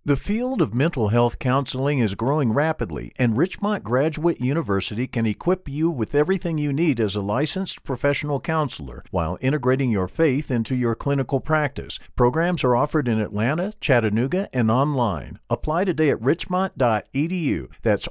The field of mental health counseling is growing rapidly, and Richmont Graduate University can equip you with everything you need as a licensed professional counselor while integrating your faith into your clinical practice. Programs are offered in Atlanta, Chattanooga, and online. Apply today at richmont.edu. That's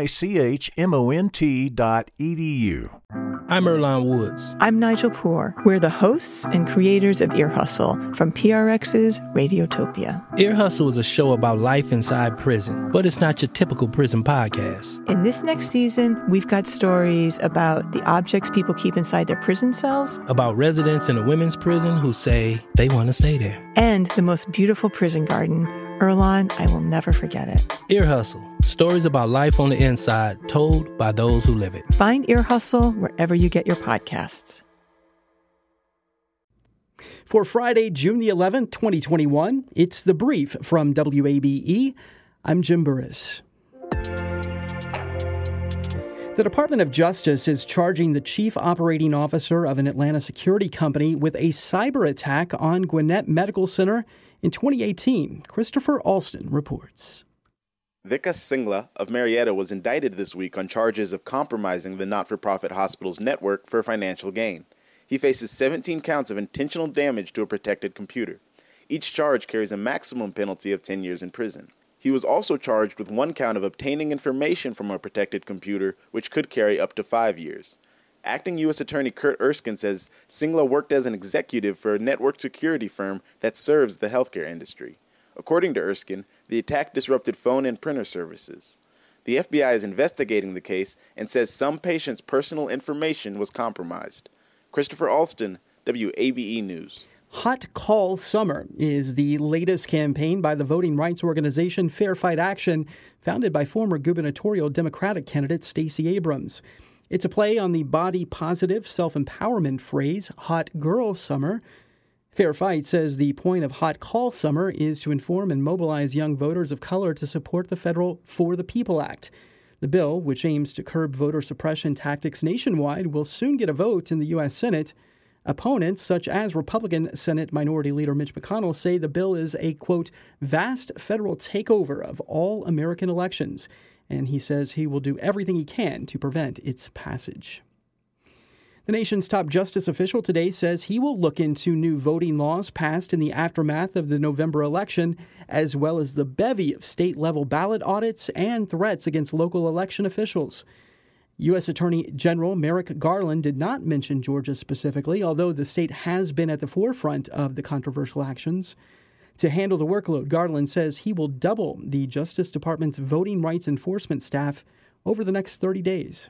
richmont.edu. I'm Earlonne Woods. I'm Nigel Poor. We're the hosts and creators of Ear Hustle from PRX's Radiotopia. Ear Hustle is a show about life inside prison, but it's not your typical prison podcast. In this next season, we've got stories about the objects people keep inside their prison cells, about residents in a women's prison who say they want to stay there, and the most beautiful prison garden. Earlonne, I will never forget it. Ear Hustle. Stories about life on the inside, told by those who live it. Find Ear Hustle wherever you get your podcasts. For Friday, June the 11th, 2021, it's The Brief from WABE. I'm Jim Burris. The Department of Justice is charging the chief operating officer of an Atlanta security company with a cyber attack on Gwinnett Medical Center in 2018. Christopher Alston reports. Vikas Singla of Marietta was indicted this week on charges of compromising the not-for-profit hospital's network for financial gain. He faces 17 counts of intentional damage to a protected computer. Each charge carries a maximum penalty of 10 years in prison. He was also charged with one count of obtaining information from a protected computer, which could carry up to 5 years. Acting U.S. Attorney Kurt Erskine says Singla worked as an executive for a network security firm that serves the healthcare industry. According to Erskine, the attack disrupted phone and printer services. The FBI is investigating the case and says some patients' personal information was compromised. Christopher Alston, WABE News. Hot Call Summer is the latest campaign by the voting rights organization Fair Fight Action, founded by former gubernatorial Democratic candidate Stacey Abrams. It's a play on the body-positive self-empowerment phrase, Hot Girl Summer. Fair Fight says the point of Hot Call Summer is to inform and mobilize young voters of color to support the federal For the People Act. The bill, which aims to curb voter suppression tactics nationwide, will soon get a vote in the U.S. Senate. Opponents, such as Republican Senate Minority Leader Mitch McConnell, say the bill is a, quote, vast federal takeover of all American elections, and he says he will do everything he can to prevent its passage. The nation's top justice official today says he will look into new voting laws passed in the aftermath of the November election, as well as the bevy of state-level ballot audits and threats against local election officials. U.S. Attorney General Merrick Garland did not mention Georgia specifically, although the state has been at the forefront of the controversial actions. To handle the workload, Garland says he will double the Justice Department's voting rights enforcement staff over the next 30 days.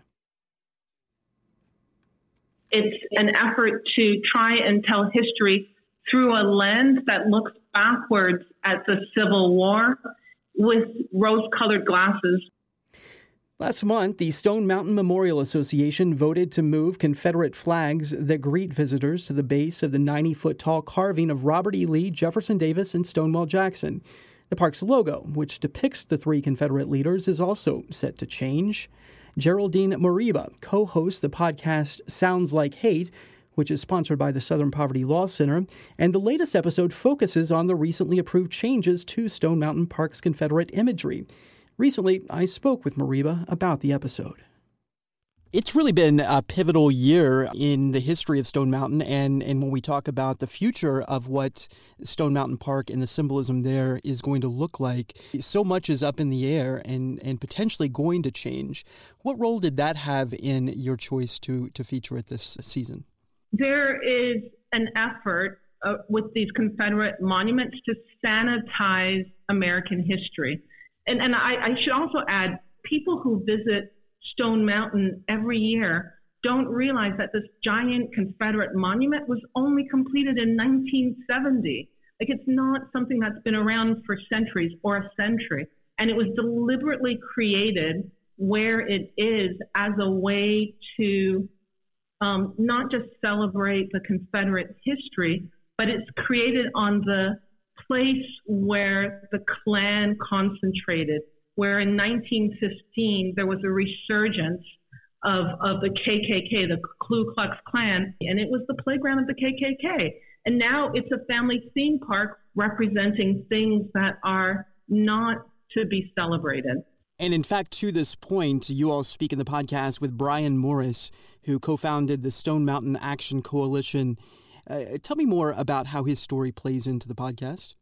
It's an effort to try and tell history through a lens that looks backwards at the Civil War with rose-colored glasses. Last month, the Stone Mountain Memorial Association voted to move Confederate flags that greet visitors to the base of the 90-foot-tall carving of Robert E. Lee, Jefferson Davis, and Stonewall Jackson. The park's logo, which depicts the three Confederate leaders, is also set to change. Geraldine Moriba co-hosts the podcast Sounds Like Hate, which is sponsored by the Southern Poverty Law Center, and the latest episode focuses on the recently approved changes to Stone Mountain Park's Confederate imagery. Recently, I spoke with Moriba about the episode. It's really been a pivotal year in the history of Stone Mountain, and when we talk about the future of what Stone Mountain Park and the symbolism there is going to look like, so much is up in the air and potentially going to change. What role did that have in your choice to feature it this season? There is an effort with these Confederate monuments to sanitize American history. And I should also add, people who visit Stone Mountain every year don't realize that this giant Confederate monument was only completed in 1970. Like, it's not something that's been around for centuries or a century. And it was deliberately created where it is as a way to not just celebrate the Confederate history, but it's created on the place where the Klan concentrated, where in 1915 there was a resurgence of the KKK, the Ku Klux Klan, and it was the playground of the KKK. And now it's a family theme park representing things that are not to be celebrated. And in fact, to this point, you all speak in the podcast with Brian Morris, who co-founded the Stone Mountain Action Coalition. Tell me more about how his story plays into the podcast.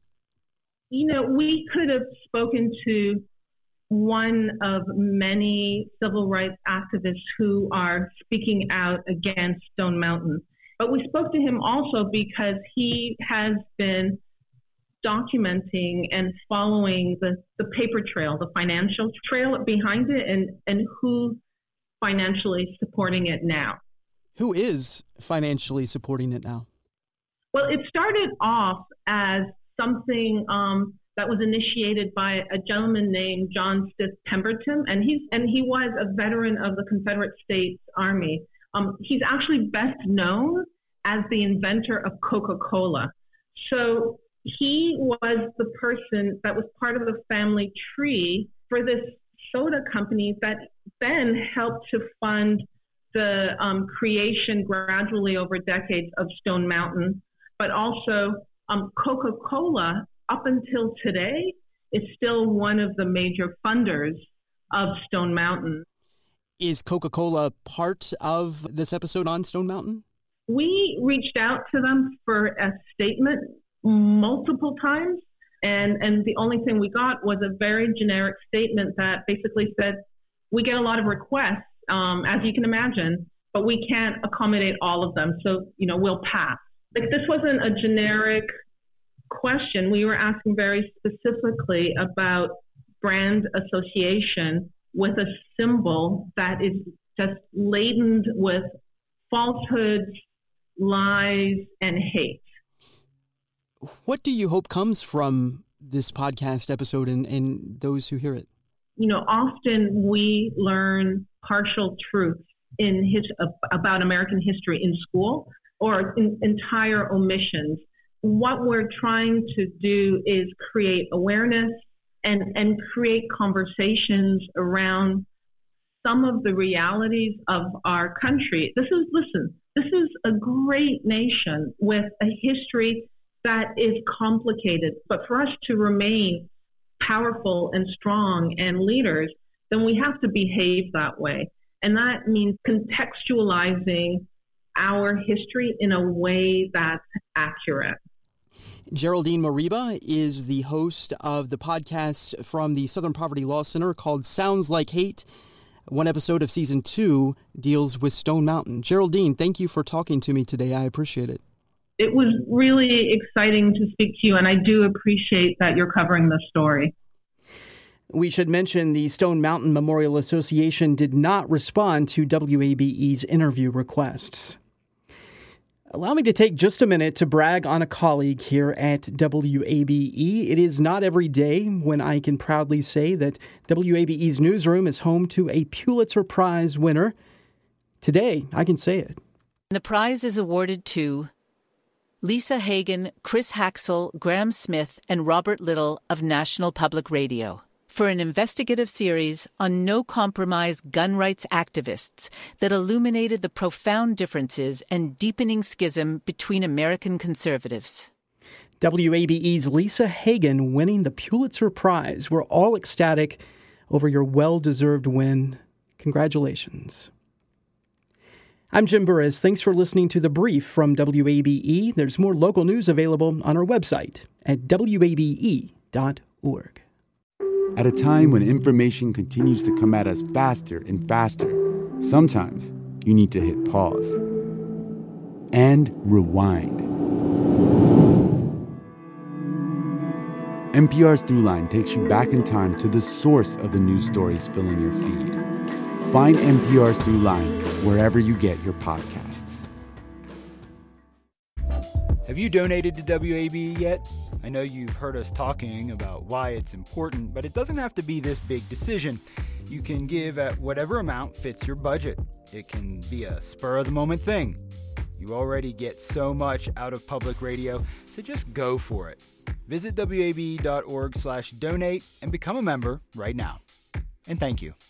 We could have spoken to one of many civil rights activists who are speaking out against Stone Mountain. But we spoke to him also because he has been documenting and following the paper trail, the financial trail behind it, and who's financially supporting it now. Who is financially supporting it now? Well, it started off as something that was initiated by a gentleman named John Stith Pemberton, and he was a veteran of the Confederate States Army. He's actually best known as the inventor of Coca-Cola. So he was the person that was part of the family tree for this soda company that then helped to fund the creation gradually over decades of Stone Mountain. But also Coca-Cola, up until today, is still one of the major funders of Stone Mountain. Is Coca-Cola part of this episode on Stone Mountain? We reached out to them for a statement multiple times, and the only thing we got was a very generic statement that basically said, we get a lot of requests, as you can imagine, but we can't accommodate all of them, so we'll pass. This wasn't a generic question. We were asking very specifically about brand association with a symbol that is just laden with falsehoods, lies, and hate. What do you hope comes from this podcast episode and those who hear it? Often we learn partial truths about American history in school, or entire omissions. What we're trying to do is create awareness and create conversations around some of the realities of our country. This is a great nation with a history that is complicated. But for us to remain powerful and strong and leaders, then we have to behave that way. And that means contextualizing our history in a way that's accurate. Geraldine Moriba is the host of the podcast from the Southern Poverty Law Center called Sounds Like Hate. One episode of season 2 deals with Stone Mountain. Geraldine, thank you for talking to me today. I appreciate it. It was really exciting to speak to you, and I do appreciate that you're covering the story. We should mention the Stone Mountain Memorial Association did not respond to WABE's interview requests. Allow me to take just a minute to brag on a colleague here at WABE. It is not every day when I can proudly say that WABE's newsroom is home to a Pulitzer Prize winner. Today, I can say it. The prize is awarded to Lisa Hagen, Chris Haxel, Graham Smith, and Robert Little of National Public Radio for an investigative series on no-compromise gun rights activists that illuminated the profound differences and deepening schism between American conservatives. WABE's Lisa Hagen winning the Pulitzer Prize. We're all ecstatic over your well-deserved win. Congratulations. I'm Jim Burris. Thanks for listening to The Brief from WABE. There's more local news available on our website at wabe.org. At a time when information continues to come at us faster and faster, sometimes you need to hit pause and rewind. NPR's Throughline takes you back in time to the source of the news stories filling your feed. Find NPR's Throughline wherever you get your podcasts. Have you donated to WABE yet? I know you've heard us talking about why it's important, but it doesn't have to be this big decision. You can give at whatever amount fits your budget. It can be a spur-of-the-moment thing. You already get so much out of public radio, so just go for it. Visit wabe.org/donate and become a member right now. And thank you.